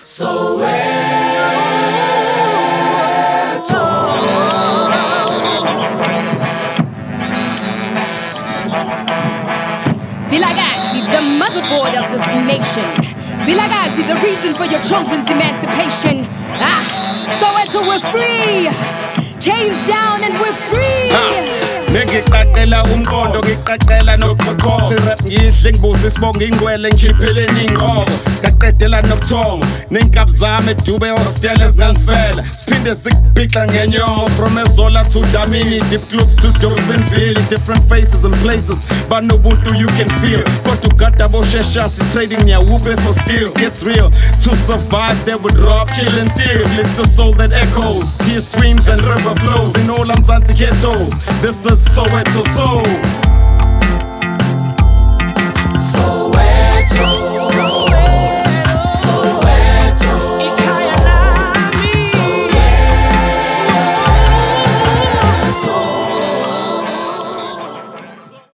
Vilagazi, the motherboard of this nation. Vilagazi, the reason for your children's emancipation. Soweto, we're free. Chains down and we're free. Ngicacela umqondo ngicacela noqoqo irap ngidle ngibuze isibonga ingwele ngikhiphele ningobo ngaqedela nobuthongo nenkabi zami edube hostel ezingangifela siphinde sikubhixa ngenyongo from ezola to Dlamini deep kloof to Dobsonville different faces and places banobuntu you can feel kodwa ugada bosheshasi trading nyawube for steel it's real to survive they would rob kill and steal it's the soul that echoes tear streams and river flows in all Mzansi ghettos this is Soweto soul.